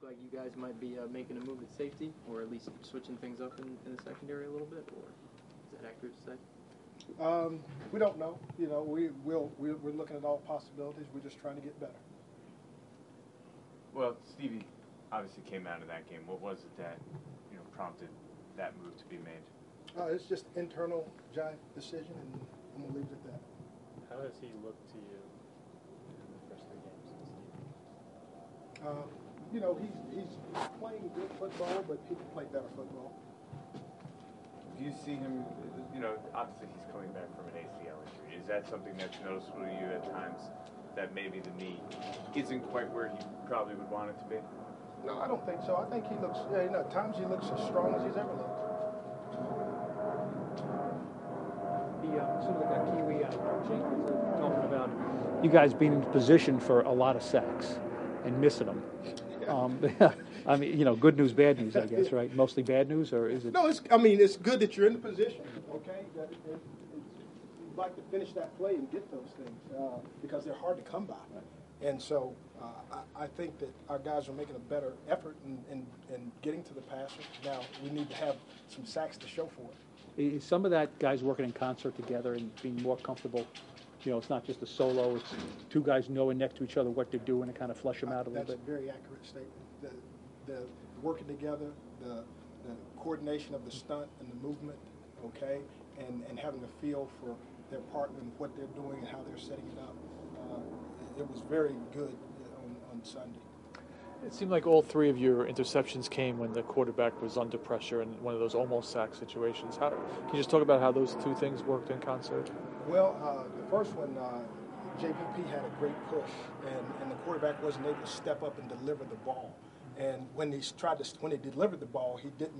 like you guys might be making a move at safety, or at least switching things up in the secondary a little bit, or is that accurate to say? We don't know. You know, we're looking at all possibilities. We're just trying to get better. Well, Stevie obviously came out of that game. What was it that prompted that move to be made? It's just internal Giant decision, and I'm gonna leave it at that. How has he looked to you in the first 3 games since Stevie? You know, he's playing good football, but he can play better football. Do you see him? Obviously he's coming back from an ACL injury. Is that something that's noticeable to you at times? That maybe the knee isn't quite where he probably would want it to be? No, I don't think so. I think he looks, at times he looks as strong as he's ever looked. Some of the Kiwi Jenkins are talking about you guys being in position for a lot of sacks and missing them. I mean, good news, bad news, I guess, right? Mostly bad news, or is it? No, it's good that you're in the position, okay? You'd like to finish that play and get those things because they're hard to come by. And so I think that our guys are making a better effort in getting to the passer. Now, we need to have some sacks to show for it. Is some of that guys working in concert together and being more comfortable? It's not just a solo. It's 2 guys knowing next to each other what they're doing and kind of flush them out a little bit. That's a very accurate statement. The working together, the coordination of the stunt and the movement, okay, and having a feel for their partner and what they're doing and how they're setting it up. It was very good on Sunday. It seemed like all 3 of your interceptions came when the quarterback was under pressure in one of those almost sack situations. Can you just talk about how those 2 things worked in concert? Well, the first one, JPP had a great push, and the quarterback wasn't able to step up and deliver the ball. And when he delivered the ball,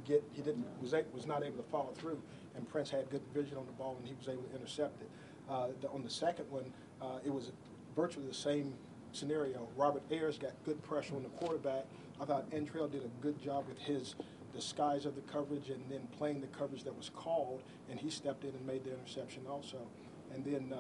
was not able to follow through. And Prince had good vision on the ball, and he was able to intercept it. On the second one, it was virtually the same scenario. Robert Ayers got good pressure on the quarterback. I thought Entrail did a good job with his disguise of the coverage and then playing the coverage that was called, and he stepped in and made the interception also. And then,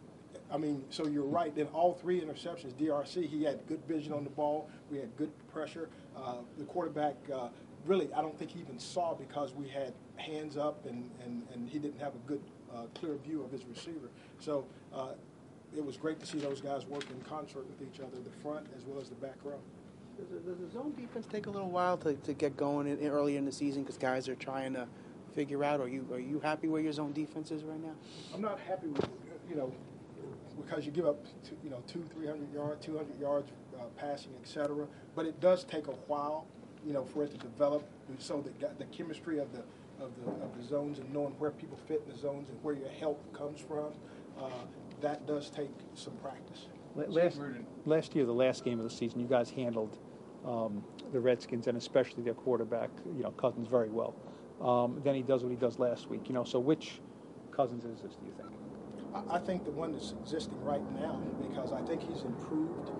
so you're right. Then all 3 interceptions, DRC, he had good vision on the ball. We had good pressure. The quarterback, really, I don't think he even saw because we had hands up and he didn't have a good, clear view of his receiver. So it was great to see those guys work in concert with each other, the front as well as the back row. Does the zone defense take a little while to get going early in the season because guys are trying to figure out? Are you happy where your zone defense is right now? I'm not happy with because you give up 200-300 yards, 200 yards passing, etc. But it does take a while, for it to develop. So the chemistry of the zones and knowing where people fit in the zones and where your help comes from, that does take some practice. Last year, the last game of the season, you guys handled the Redskins and especially their quarterback, Cousins, very well. Then he does what he does last week. So which Cousins is this, do you think? I think the one that's existing right now, because I think he's improved,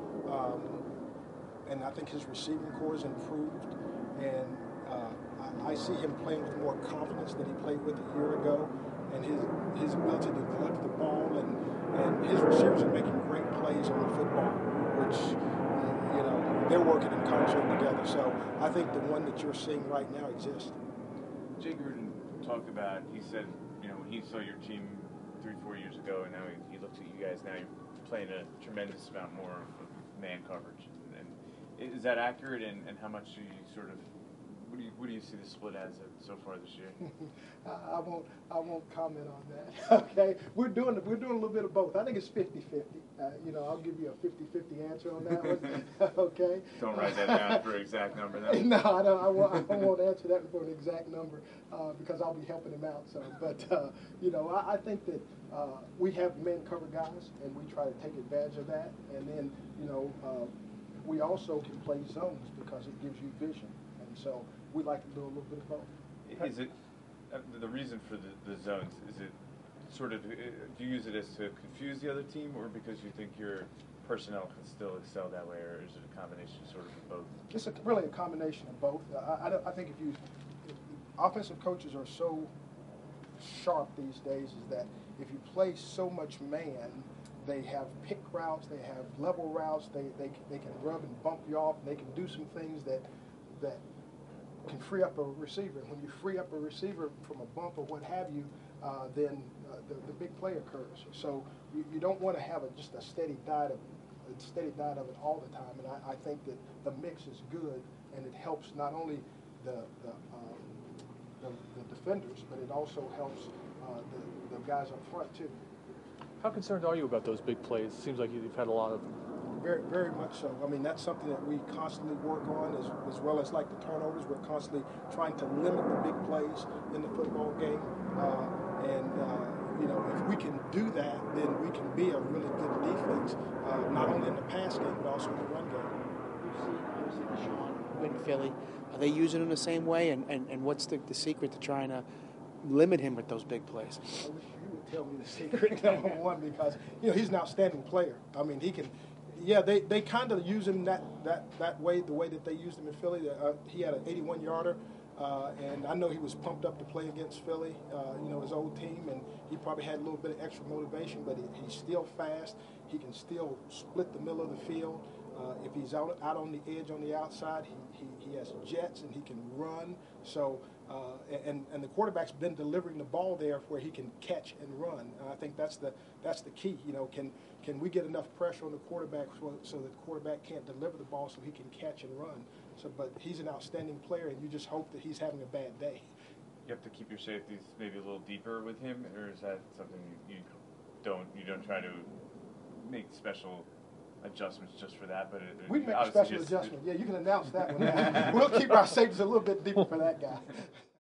and I think his receiving core is improved, and I see him playing with more confidence than he played with a year ago, and his ability to deliver the ball, and his receivers are making great plays on the football, which, they're working in concert together. So I think the one that you're seeing right now exists. Jay Gruden talked about, he said, when he saw your team 3-4 years ago, and now he looks at you guys now, you're playing a tremendous amount more of man coverage. And is that accurate, and how much do you what do you see the split as so far this year? I won't comment on that. Okay, we're doing a little bit of both. I think it's 50-50. I'll give you a 50-50 answer on that one. Okay. Don't write that down for an exact number, then. No, I won't answer that for an exact number because I'll be helping him out. So, but I think that we have men cover guys, and we try to take advantage of that. And then we also can play zones because it gives you vision, and so we like to do a little bit of both. Is it the reason for the zones? Is it sort of, do you use it as to confuse the other team, or because you think your personnel can still excel that way, or is it a combination sort of both? It's really a combination of both. I think if offensive coaches are so sharp these days, is that if you play so much man, They have pick routes, they have level routes, they can rub and bump you off, and they can do some things that can free up a receiver. And when you free up a receiver from a bump or what have you, then the big play occurs. So you don't want to have just a steady diet of it all the time. And I think that the mix is good, and it helps not only the defenders, but it also helps the guys up front too. How concerned are you about those big plays? It seems like you've had a lot of them. Very, very much so. I mean, that's something that we constantly work on, as well as like the turnovers. We're constantly trying to limit the big plays in the football game. You know, if we can do that, then we can be a really good defense, not only in the pass game, but also in the run game. You've seen, obviously, Deshaun in Philly. Are they using him the same way? And what's the secret to trying to limit him with those big plays? I wish you would tell me the secret, number one, because, you know, he's an outstanding player. I mean, he can. Yeah, they kind of use him that way, the way that they used him in Philly. He had an 81-yarder, and I know he was pumped up to play against Philly, you know, his old team, and he probably had a little bit of extra motivation, but he's still fast. He can still split the middle of the field. If he's out on the edge on the outside, he has jets and he can run. So, and the quarterback's been delivering the ball there where he can catch and run. And I think that's the key. You know, can we get enough pressure on the quarterback so that the quarterback can't deliver the ball so he can catch and run? So, but he's an outstanding player, and you just hope that he's having a bad day. You have to keep your safeties maybe a little deeper with him, or is that something you don't try to make special adjustments just for that? But we make a special adjustment. Yeah, you can announce that one. We'll keep our safeties a little bit deeper for that guy.